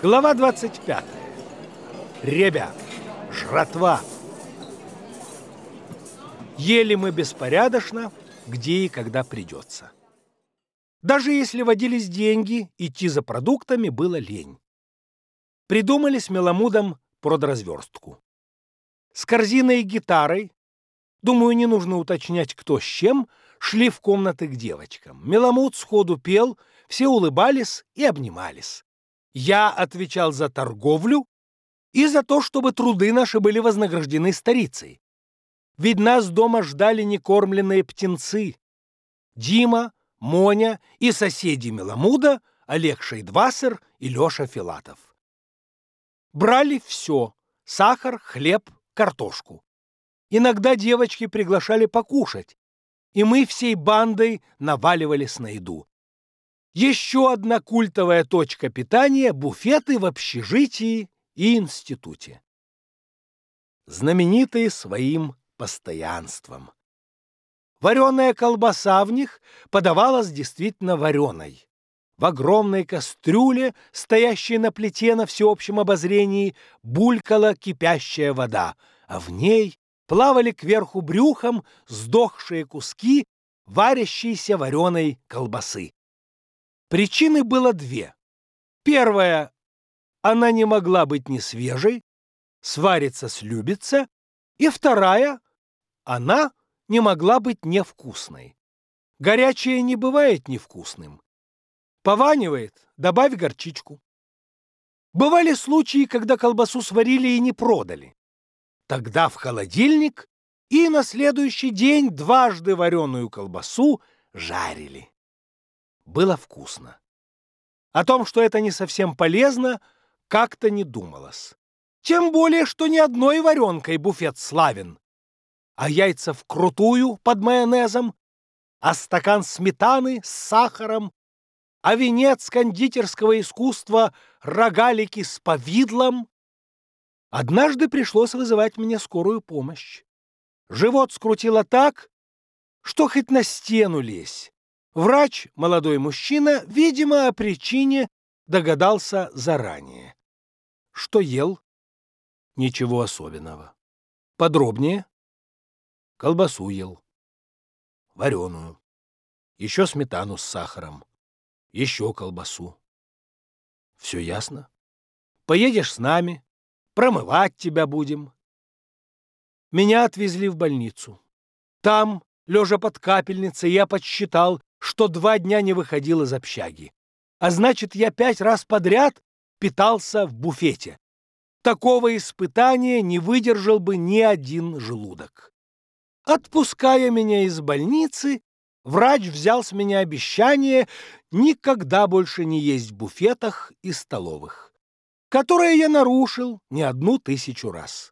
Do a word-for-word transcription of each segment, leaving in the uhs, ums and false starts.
Глава двадцать пятая. Ребят, жратва. Ели мы беспорядочно, где и когда придется. Даже если водились деньги, идти за продуктами было лень. Придумали с Меламудом продразверстку. С корзиной и гитарой, думаю, не нужно уточнять, кто с чем, шли в комнаты к девочкам. Меламуд сходу пел, все улыбались и обнимались. Я отвечал за торговлю и за то, чтобы труды наши были вознаграждены старицей. Ведь нас дома ждали некормленные птенцы. Дима, Моня и соседи Меламуда, Олег Шейдвассер и Леша Филатов. Брали все – сахар, хлеб, картошку. Иногда девочки приглашали покушать, и мы всей бандой наваливались на еду. Еще одна культовая точка питания – буфеты в общежитии и институте. Знаменитые своим постоянством. Вареная колбаса в них подавалась действительно вареной. В огромной кастрюле, стоящей на плите на всеобщем обозрении, булькала кипящая вода, а в ней плавали кверху брюхом сдохшие куски варящейся вареной колбасы. Причины было две. Первая – она не могла быть не свежей, сварится слюбится, и вторая – она не могла быть невкусной. Горячее не бывает невкусным. Пованивает – добавь горчичку. Бывали случаи, когда колбасу сварили и не продали. Тогда в холодильник и на следующий день дважды вареную колбасу жарили. Было вкусно. О том, что это не совсем полезно, как-то не думалось. Тем более, что ни одной варенкой буфет славен. А яйца вкрутую под майонезом, а стакан сметаны с сахаром, а венец кондитерского искусства рогалики с повидлом. Однажды пришлось вызывать мне скорую помощь. Живот скрутило так, что хоть на стену лезь. Врач, молодой мужчина, видимо, о причине догадался заранее. Что ел? Ничего особенного. Подробнее? Колбасу ел. Вареную. Еще сметану с сахаром. Еще колбасу. Все ясно? Поедешь с нами, промывать тебя будем. Меня отвезли в больницу. Там, лежа под капельницей, я подсчитал, что два дня не выходил из общаги. А значит, я пять раз подряд питался в буфете. Такого испытания не выдержал бы ни один желудок. Отпуская меня из больницы, врач взял с меня обещание никогда больше не есть в буфетах и столовых, которое я нарушил не одну тысячу раз.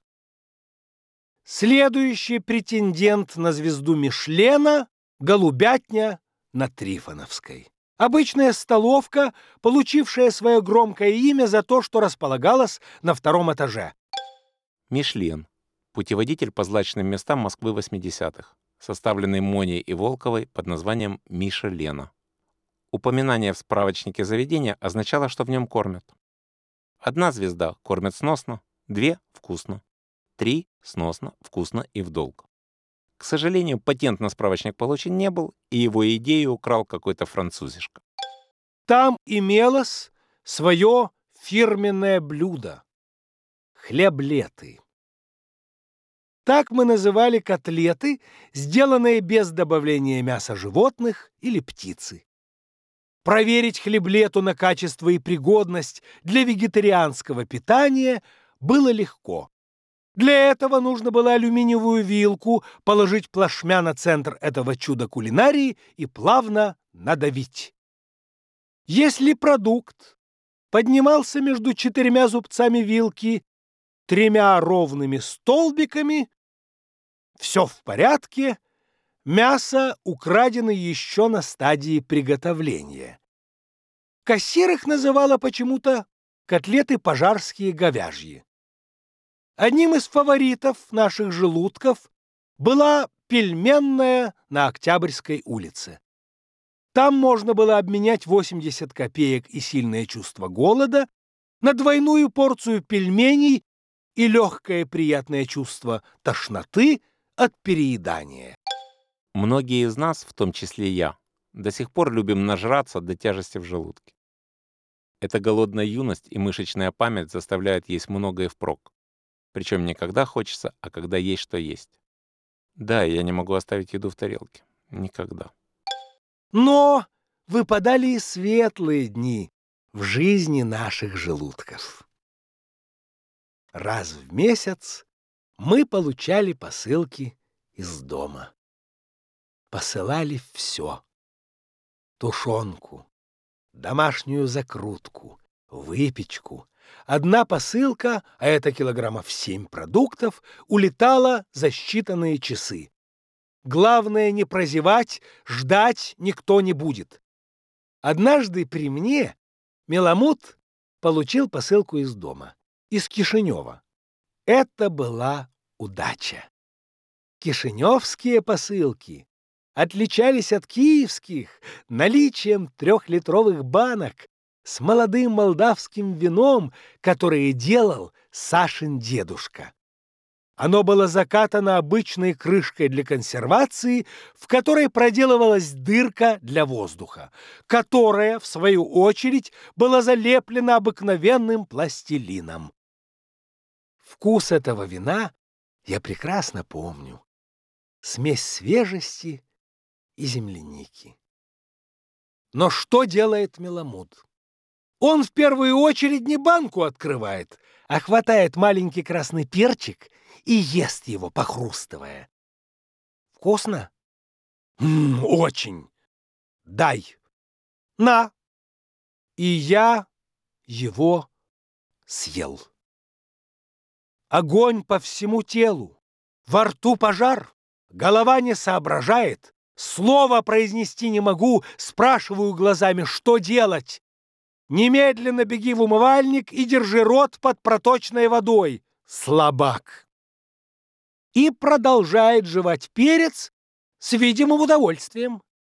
Следующий претендент на звезду Мишлена – голубятня на Трифоновской. Обычная столовка, получившая свое громкое имя за то, что располагалась на втором этаже. Мишлен. Путеводитель по злачным местам Москвы восьмидесятых, составленный Моней и Волковой под названием «Миша Лена». Упоминание в справочнике заведения означало, что в нем кормят. Одна звезда кормят сносно, две – вкусно, три – сносно, вкусно и вдолг. К сожалению, патент на справочник получен не был, и его идею украл какой-то французишка. Там имелось свое фирменное блюдо – хлеблеты. Так мы называли котлеты, сделанные без добавления мяса животных или птицы. Проверить хлеблету на качество и пригодность для вегетарианского питания было легко. Для этого нужно было алюминиевую вилку положить плашмя на центр этого чуда кулинарии и плавно надавить. Если продукт поднимался между четырьмя зубцами вилки тремя ровными столбиками, все в порядке, мясо украдено еще на стадии приготовления. Кассир их называла почему-то котлеты пожарские говяжьи. Одним из фаворитов наших желудков была пельменная на Октябрьской улице. Там можно было обменять восемьдесят копеек и сильное чувство голода на двойную порцию пельменей и легкое приятное чувство тошноты от переедания. Многие из нас, в том числе я, до сих пор любим нажраться до тяжести в желудке. Эта голодная юность и мышечная память заставляют есть многое впрок. Причем не когда хочется, а когда есть что есть. Да, я не могу оставить еду в тарелке. Никогда. Но выпадали и светлые дни в жизни наших желудков. Раз в месяц мы получали посылки из дома. Посылали все: тушенку, домашнюю закрутку, выпечку. Одна посылка, а это килограммов семь продуктов, улетала за считанные часы. Главное не прозевать, ждать никто не будет. Однажды при мне Меламут получил посылку из дома, из Кишинева. Это была удача. Кишиневские посылки отличались от киевских наличием трехлитровых банок с молодым молдавским вином, которое делал Сашин дедушка. Оно было закатано обычной крышкой для консервации, в которой проделывалась дырка для воздуха, которая, в свою очередь, была залеплена обыкновенным пластилином. Вкус этого вина я прекрасно помню. Смесь свежести и земляники. Но что делает Меламут? Он в первую очередь не банку открывает, а хватает маленький красный перчик и ест его, похрустывая. Вкусно? М-м, очень. Дай. На. И я его съел. Огонь по всему телу, во рту пожар, голова не соображает, слова произнести не могу, спрашиваю глазами, что делать. Немедленно беги в умывальник и держи рот под проточной водой, слабак. И продолжает жевать перец с видимым удовольствием.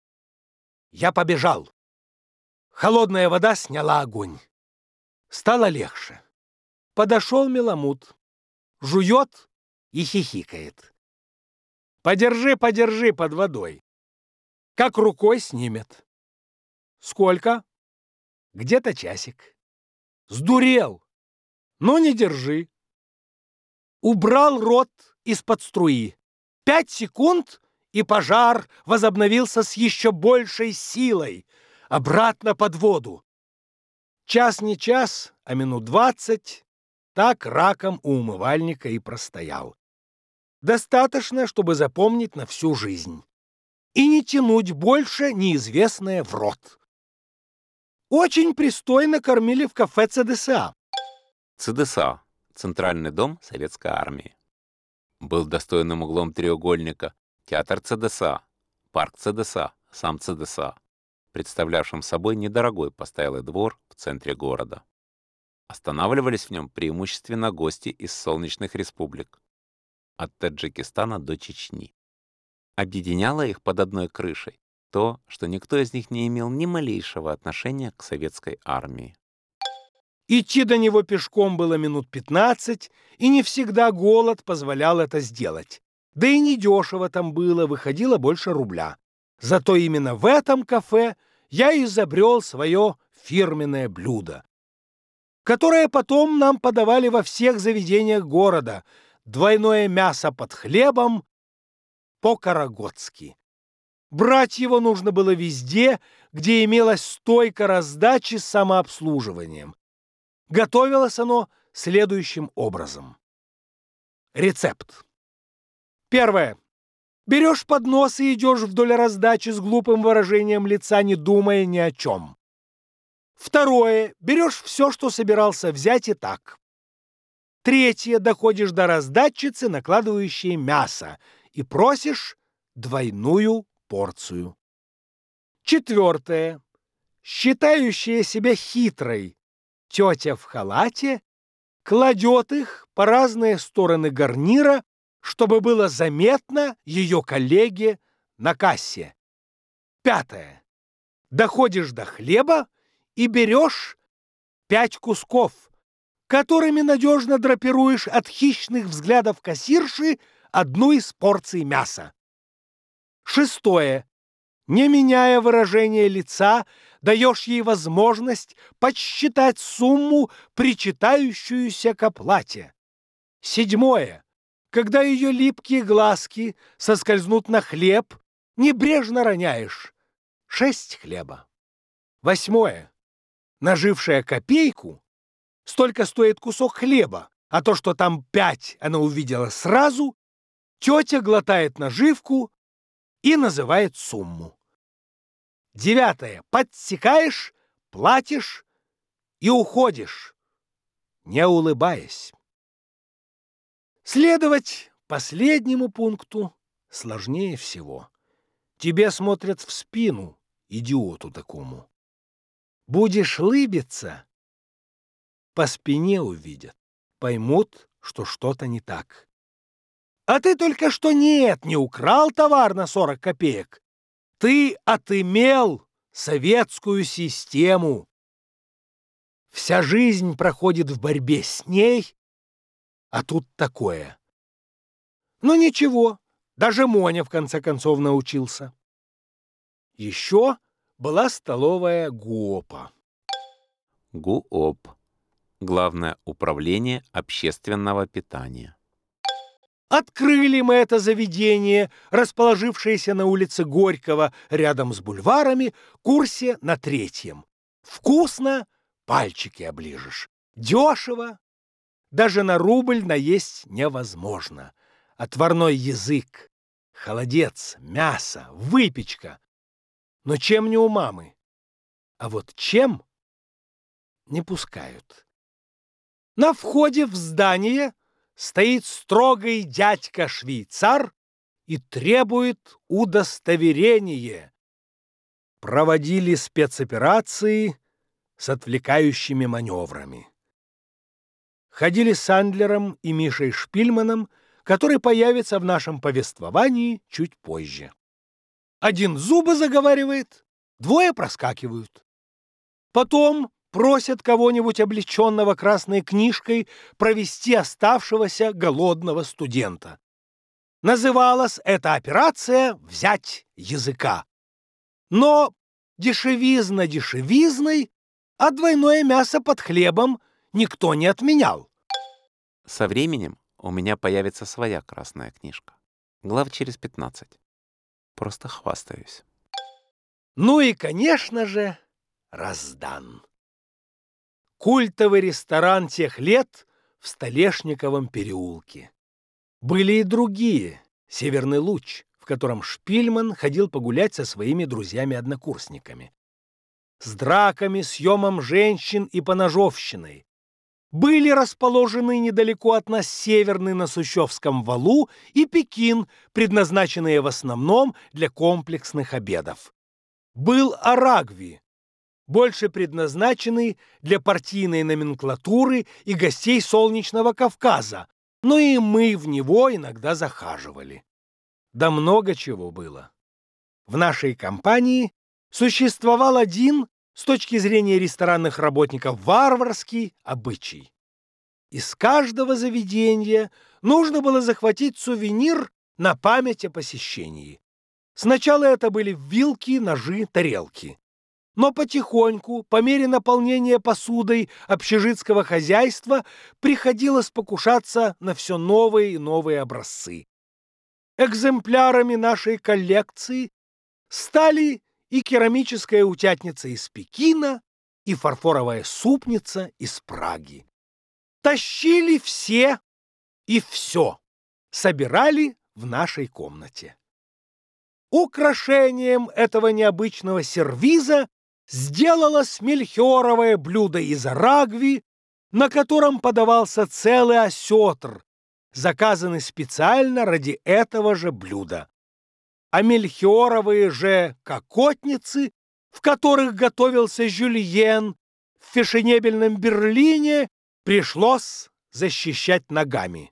Я побежал. Холодная вода сняла огонь. Стало легче. Подошел Меламут, жует и хихикает. Подержи, подержи под водой. Как рукой снимет. Сколько? Где-то часик. Сдурел. Ну, не держи. Убрал рот из-под струи. Пять секунд, и пожар возобновился с еще большей силой. Обратно под воду. Час не час, а минут двадцать так раком у умывальника и простоял. Достаточно, чтобы запомнить на всю жизнь. И не тянуть больше неизвестное в рот. Очень пристойно кормили в кафе ЦДСА. ЦДСА — Центральный дом Советской Армии. Был достойным углом треугольника театр ЦДСА, парк ЦДСА, сам ЦДСА, представлявшим собой недорогой постоялый двор в центре города. Останавливались в нем преимущественно гости из солнечных республик, от Таджикистана до Чечни. Объединяло их под одной крышей то, что никто из них не имел ни малейшего отношения к советской армии. Идти до него пешком было минут пятнадцать, и не всегда голод позволял это сделать. Да и недешево там было, выходило больше рубля. Зато именно в этом кафе я изобрел свое фирменное блюдо, которое потом нам подавали во всех заведениях города. Двойное мясо под хлебом по-карагодски. Брать его нужно было везде, где имелась стойка раздачи с самообслуживанием. Готовилось оно следующим образом. Рецепт. Первое. Берешь поднос и идешь вдоль раздачи с глупым выражением лица, не думая ни о чем. Второе. Берешь все, что собирался взять, и так. Третье. Доходишь до раздатчицы, накладывающей мясо, и просишь двойную порцию. Четвертое. Считающая себя хитрой тетя в халате кладет их по разные стороны гарнира, чтобы было заметно ее коллеге на кассе. Пятое. Доходишь до хлеба и берешь пять кусков, которыми надежно драпируешь от хищных взглядов кассирши одну из порций мяса. Шестое. Не меняя выражения лица, даешь ей возможность подсчитать сумму, причитающуюся к оплате. Седьмое. Когда ее липкие глазки соскользнут на хлеб, небрежно роняешь шесть хлеба. Восьмое. Нажившая копейку, столько стоит кусок хлеба, а то, что там пять она увидела сразу, тетя глотает наживку и называет сумму. Девятое. Подсекаешь, платишь и уходишь, не улыбаясь. Следовать последнему пункту сложнее всего. Тебе смотрят в спину, идиоту такому. Будешь лыбиться, по спине увидят, поймут, что что-то не так. А ты только что нет, не украл товар на сорок копеек. Ты отымел советскую систему. Вся жизнь проходит в борьбе с ней, а тут такое. Но ничего, даже Моня в конце концов научился. Еще была столовая ГУОПа. ГУОП. Главное управление общественного питания. Открыли мы это заведение, расположившееся на улице Горького, рядом с бульварами, курсе на третьем. Вкусно, пальчики оближешь. Дешево, даже на рубль наесть невозможно. Отварной язык, холодец, мясо, выпечка. Но чем не у мамы? А вот чем не пускают. На входе в здание стоит строгий дядька-швейцар и требует удостоверение. Проводили спецоперации с отвлекающими маневрами. Ходили с Андлером и Мишей Шпильманом, который появится в нашем повествовании чуть позже. Один зубы заговаривает, двое проскакивают. Потом просят кого-нибудь, облеченного красной книжкой, провести оставшегося голодного студента. Называлась эта операция «взять языка». Но дешевизна дешевизной, а двойное мясо под хлебом никто не отменял. Со временем у меня появится своя красная книжка. Глав через пятнадцать. Просто хвастаюсь. Ну и, конечно же, Раздан. Культовый ресторан тех лет в Столешниковом переулке. Были и другие. «Северный луч», в котором Шпильман ходил погулять со своими друзьями-однокурсниками. С драками, съемом женщин и поножовщиной. Были расположены недалеко от нас Северный на Сущевском валу и Пекин, предназначенные в основном для комплексных обедов. Был Арагви, больше предназначенный для партийной номенклатуры и гостей Солнечного Кавказа, но и мы в него иногда захаживали. Да много чего было. В нашей компании существовал один, с точки зрения ресторанных работников, варварский обычай. Из каждого заведения нужно было захватить сувенир на память о посещении. Сначала это были вилки, ножи, тарелки. Но потихоньку, по мере наполнения посудой общежитского хозяйства, приходилось покушаться на все новые и новые образцы. Экземплярами нашей коллекции стали и керамическая утятница из Пекина, и фарфоровая супница из Праги. Тащили все и все, собирали в нашей комнате. Украшением этого необычного сервиза сделалось мельхиоровое блюдо из Арагви, на котором подавался целый осетр, заказанный специально ради этого же блюда. А мельхиоровые же кокотницы, в которых готовился жюльен, в фешенебельном Берлине пришлось защищать ногами.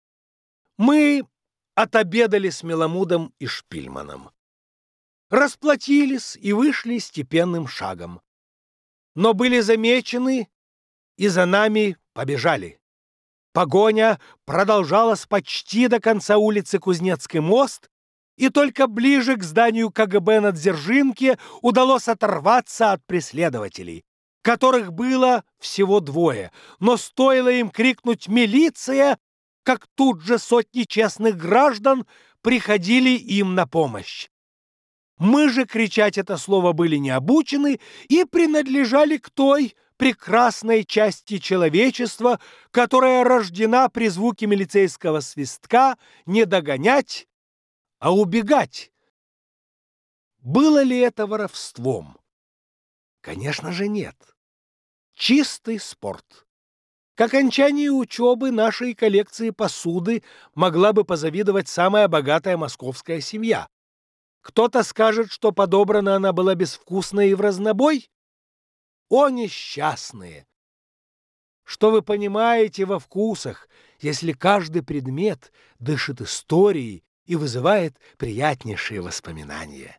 Мы отобедали с Меламудом и Шпильманом. Расплатились и вышли степенным шагом. Но были замечены и за нами побежали. Погоня продолжалась почти до конца улицы Кузнецкий мост, и только ближе к зданию ка гэ бэ на Дзержинке удалось оторваться от преследователей, которых было всего двое. Но стоило им крикнуть «Милиция!», как тут же сотни честных граждан приходили им на помощь. Мы же кричать это слово были не обучены и принадлежали к той прекрасной части человечества, которая рождена при звуке милицейского свистка не догонять, а убегать. Было ли это воровством? Конечно же нет. Чистый спорт. К окончанию учебы нашей коллекции посуды могла бы позавидовать самая богатая московская семья. Кто-то скажет, что подобрана она была безвкусная и в разнобой? О, несчастные! Что вы понимаете во вкусах, если каждый предмет дышит историей и вызывает приятнейшие воспоминания?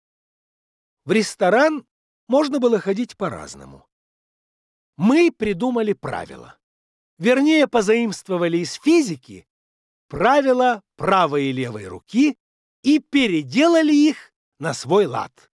В ресторан можно было ходить по-разному. Мы придумали правила. Вернее, позаимствовали из физики правила правой и левой руки и переделали их на свой лад.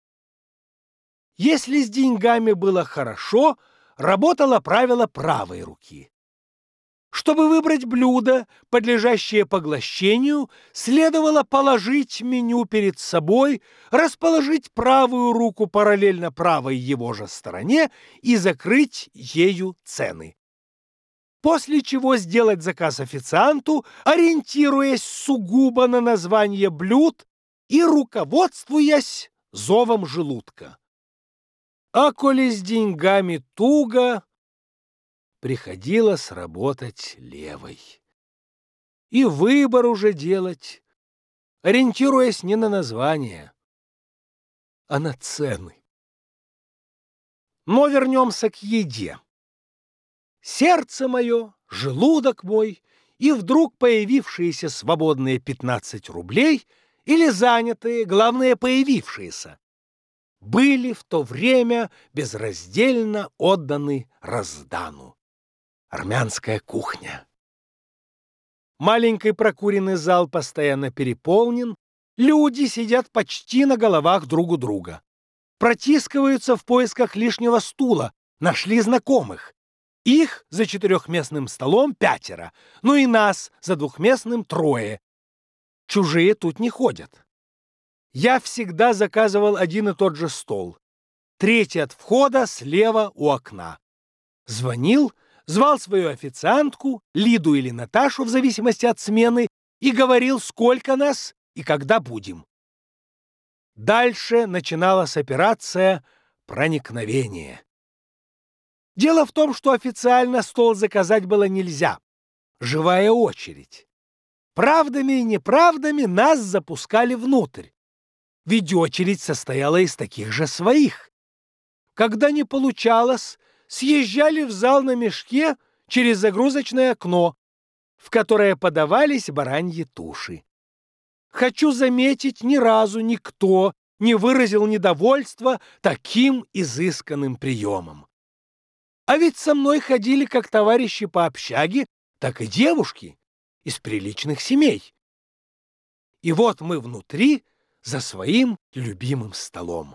Если с деньгами было хорошо, работало правило правой руки. Чтобы выбрать блюдо, подлежащее поглощению, следовало положить меню перед собой, расположить правую руку параллельно правой его же стороне и закрыть ею цены. После чего сделать заказ официанту, ориентируясь сугубо на название блюд и руководствуясь зовом желудка. А коли с деньгами туго, приходилось работать левой. И выбор уже делать, ориентируясь не на название, а на цены. Но вернемся к еде. Сердце мое, желудок мой и вдруг появившиеся свободные пятнадцать рублей или занятые, главное, появившиеся, были в то время безраздельно отданы Раздану. Армянская кухня. Маленький прокуренный зал постоянно переполнен, люди сидят почти на головах друг у друга. Протискиваются в поисках лишнего стула, нашли знакомых. Их за четырехместным столом пятеро, ну и нас за двухместным трое. Чужие тут не ходят. Я всегда заказывал один и тот же стол. Третий от входа слева у окна. Звонил, звал свою официантку, Лиду или Наташу, в зависимости от смены, и говорил, сколько нас и когда будем. Дальше начиналась операция «Проникновение». Дело в том, что официально стол заказать было нельзя. Живая очередь. Правдами и неправдами нас запускали внутрь. Ведь очередь состояла из таких же своих. Когда не получалось, съезжали в зал на мешке через загрузочное окно, в которое подавались бараньи туши. Хочу заметить, ни разу никто не выразил недовольства таким изысканным приемом. А ведь со мной ходили как товарищи по общаге, так и девушки из приличных семей. И вот мы внутри за своим любимым столом.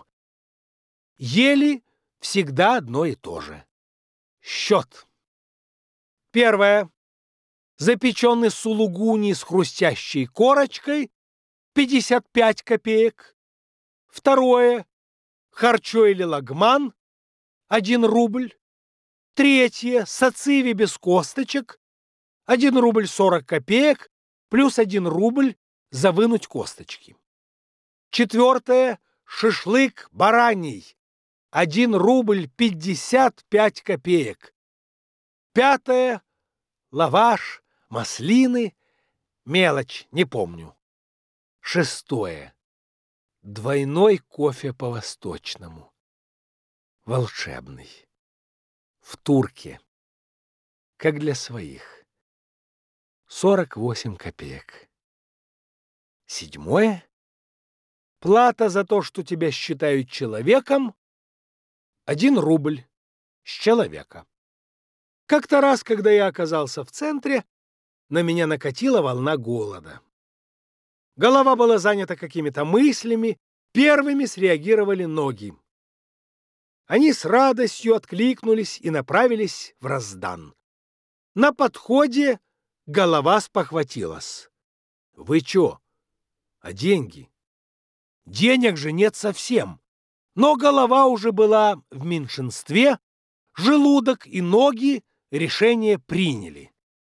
Ели всегда одно и то же. Счет. Первое. Запеченный сулугуни с хрустящей корочкой пятьдесят пять копеек. Второе. Харчо или лагман один рубль. Третье. Сациви без косточек один рубль сорок копеек плюс один рубль за вынуть косточки. Четвертое. Шашлык бараний один рубль пятьдесят пять копеек. Пятое. Лаваш, маслины, мелочь, не помню. Шестое. Двойной кофе по-восточному. Волшебный. В турке. Как для своих. сорок восемь копеек. Седьмое. Плата за то, что тебя считают человеком, один рубль с человека. Как-то раз, когда я оказался в центре, на меня накатила волна голода. Голова была занята какими-то мыслями, первыми среагировали ноги. Они с радостью откликнулись и направились в Раздан. На подходе голова спохватилась. «Вы чё? А деньги?» «Денег же нет совсем». Но голова уже была в меньшинстве, желудок и ноги решение приняли.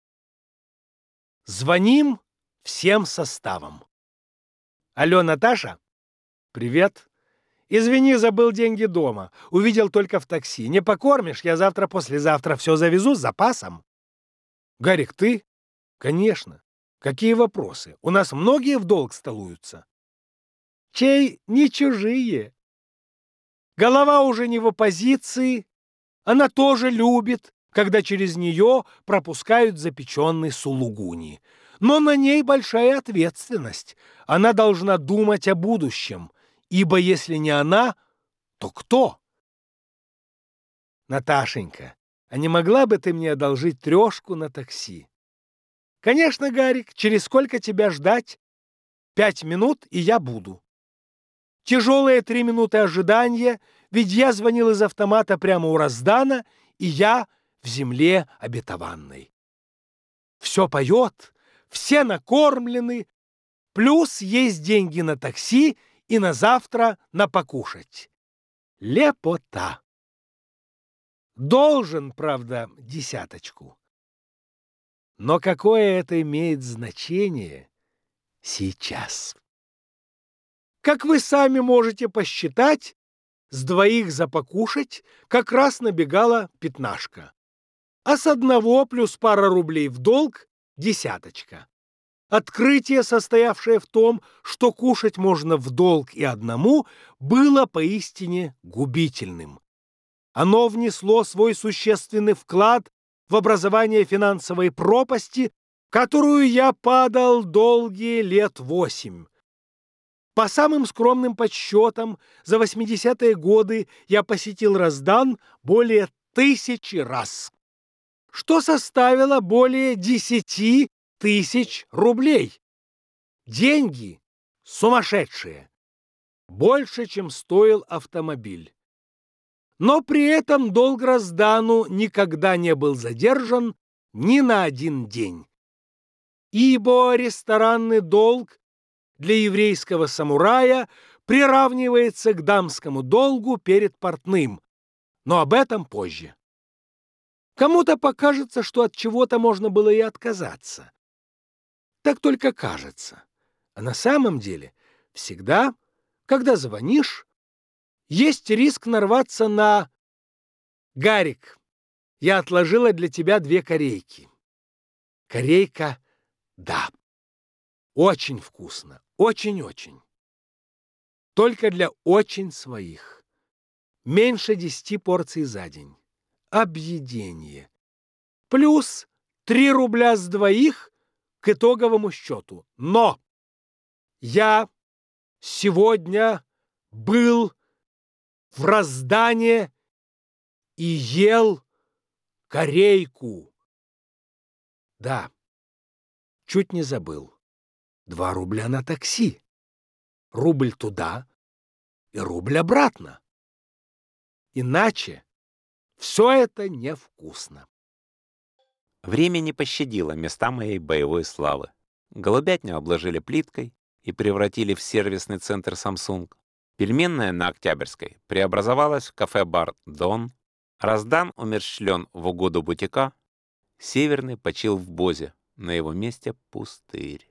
Звоним всем составом. «Алло, Наташа?» «Привет. Извини, забыл деньги дома. Увидел только в такси. Не покормишь? Я завтра-послезавтра все завезу с запасом». «Гарик, ты?» «Конечно. Какие вопросы? У нас многие в долг столуются». «Чей не чужие». Голова уже не в оппозиции. Она тоже любит, когда через нее пропускают запеченный сулугуни. Но на ней большая ответственность. Она должна думать о будущем. Ибо если не она, то кто? Наташенька, а не могла бы ты мне одолжить трешку на такси? Конечно, Гарик, через сколько тебя ждать? Пять минут, и я буду. Тяжелые три минуты ожидания, ведь я звонил из автомата прямо у Раздана, и я в земле обетованной. Все поет, все накормлены, плюс есть деньги на такси и на завтра на покушать. Лепота. Должен, правда, десяточку. Но какое это имеет значение сейчас? Как вы сами можете посчитать, с двоих за покушать как раз набегала пятнашка, а с одного плюс пара рублей в долг — десяточка. Открытие, состоявшее в том, что кушать можно в долг и одному, было поистине губительным. Оно внесло свой существенный вклад в образование финансовой пропасти, в которую я падал долгие лет восемь. По самым скромным подсчетам, за восьмидесятые годы я посетил Раздан более тысячи раз, что составило более десяти тысяч рублей. Деньги сумасшедшие, больше, чем стоил автомобиль. Но при этом долг Раздану никогда не был задержан ни на один день. Ибо ресторанный долг для еврейского самурая приравнивается к дамскому долгу перед портным, но об этом позже. Кому-то покажется, что от чего-то можно было и отказаться. Так только кажется. А на самом деле всегда, когда звонишь, есть риск нарваться на «Гарик, я отложила для тебя две корейки». Корейка — да. Очень вкусно, очень-очень. Только для очень своих. Меньше десяти порций за день. Объедение. Плюс три рубля с двоих к итоговому счету. Но я сегодня был в Раздане и ел корейку. Да, чуть не забыл. Два рубля на такси. Рубль туда и рубль обратно. Иначе все это невкусно. Время не пощадило места моей боевой славы. Голубятню обложили плиткой и превратили в сервисный центр Samsung. Пельменная на Октябрьской преобразовалась в кафе-бар «Дон». Раздан умерщвлен в угоду бутика. Северный почил в Бозе. На его месте пустырь.